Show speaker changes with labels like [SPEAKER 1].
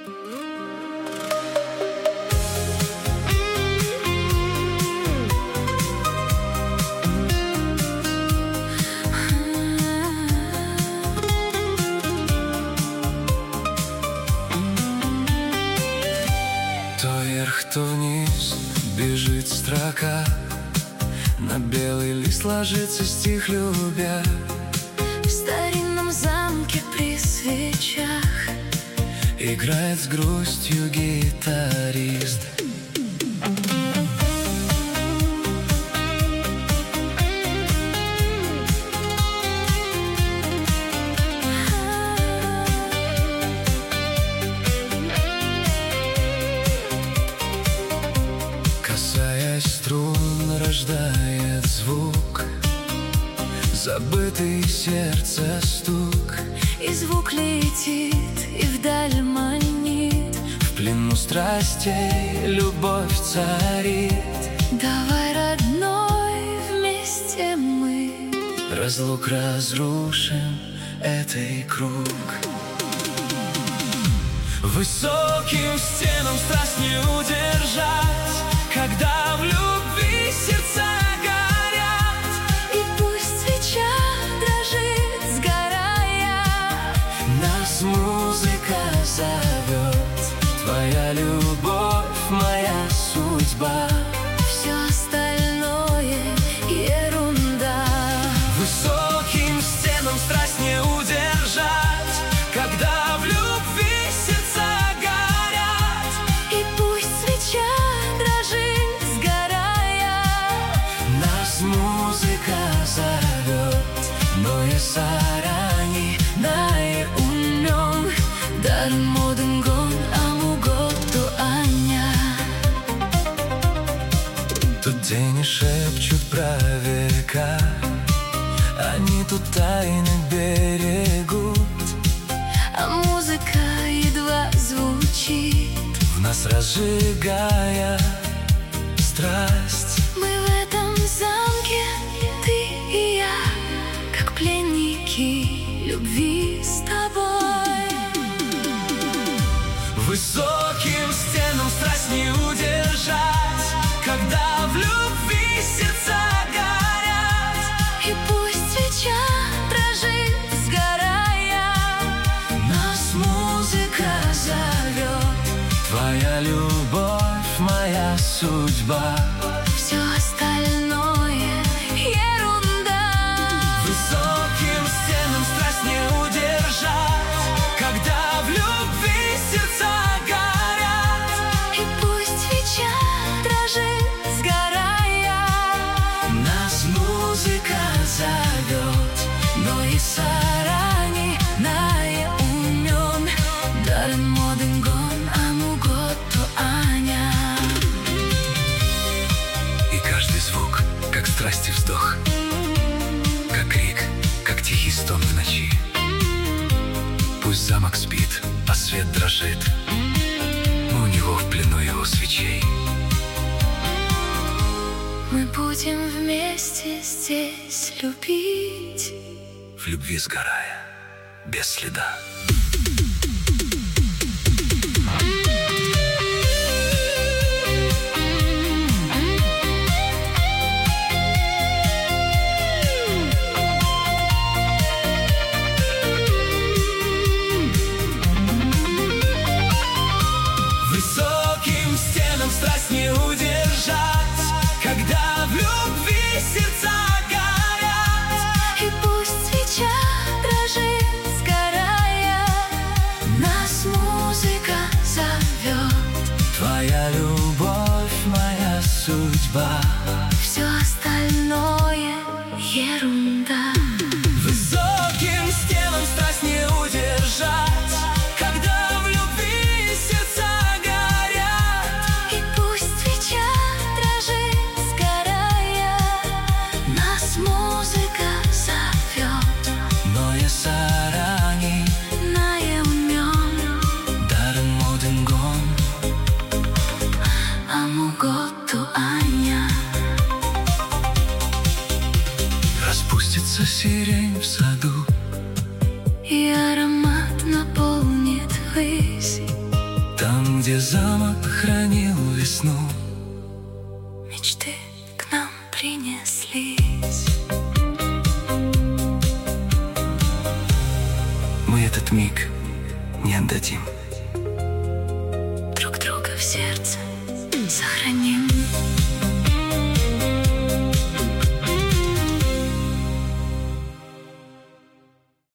[SPEAKER 1] То вверх, то вниз бежит строка, на белый лист ложится стих любя.
[SPEAKER 2] В старинном замке при свечах
[SPEAKER 1] играет с грустью гитарист. Касаясь струн, рождает звук, забытый сердце стук.
[SPEAKER 2] и звук летит, и вдаль манит.
[SPEAKER 1] В плену страстей любовь царит.
[SPEAKER 2] Давай, родной, вместе мы
[SPEAKER 1] Разлук разрушим, это круг. Высоким стенам страсть не удержать, когда в любви сердца горят.
[SPEAKER 2] И пусть свеча дрожит, сгорая,
[SPEAKER 1] Нас музыка зовет, твоя любовь, моя судьба.
[SPEAKER 2] все остальное ерунда.
[SPEAKER 1] Высоким стенам страсть не удержать, когда в любви сердца горят.
[SPEAKER 2] И пусть свеча дрожит, сгорая,
[SPEAKER 1] Нас музыка зовет, но я сарани наe умен,
[SPEAKER 2] дар моден гон амуготу аня.
[SPEAKER 1] Тут тени шепчут про века, они тут тайны берегут.
[SPEAKER 2] А музыка едва звучит,
[SPEAKER 1] В нас разжигая страсть.
[SPEAKER 2] мы в этом замке, ты и я, как пленники любви с тобой.
[SPEAKER 1] Высоким стенам страсть не удержать, когда в любви сердца горят.
[SPEAKER 2] И пусть свеча дрожит, сгорая,
[SPEAKER 1] Нас музыка зовет, твоя любовь, моя судьба.
[SPEAKER 2] все остальное ерунда.
[SPEAKER 1] Высоким стенам страсть не удержать, когда в любви сердца горят.
[SPEAKER 2] И пусть свеча дрожит, сгорая,
[SPEAKER 1] Нас музыка зовет,
[SPEAKER 2] но и сарани наe умен, дар моден гон амуготу аня.
[SPEAKER 1] и каждый звук, как страсти вздох, как крик, как тихий стон в ночи. Пусть замок спит, а свет дрожит, мы у него в плену его свечей.
[SPEAKER 2] Мы будем вместе здесь любить,
[SPEAKER 1] В любви сгорая, без следа. Высоким стенам страсть не удержать, когда в любви сердца горят.
[SPEAKER 2] и пусть свеча дрожит, сгорая, нас музыка зовет,
[SPEAKER 1] Твоя любовь, моя судьба.
[SPEAKER 2] все остальное ерунда.
[SPEAKER 1] Высоким стенам страсть не удержать, когда в любви сердца горят.
[SPEAKER 2] И пусть свеча дрожит, сгорая, нас музыка зовет,
[SPEAKER 1] Но я сарани
[SPEAKER 2] наe умен,
[SPEAKER 1] дарен моден гон.
[SPEAKER 2] амуготу аня.
[SPEAKER 1] Распутный Там, где замок хранил весну,
[SPEAKER 2] мечты к нам принеслись.
[SPEAKER 1] мы этот миг не отдадим.
[SPEAKER 2] Друг друга в сердце сохраним.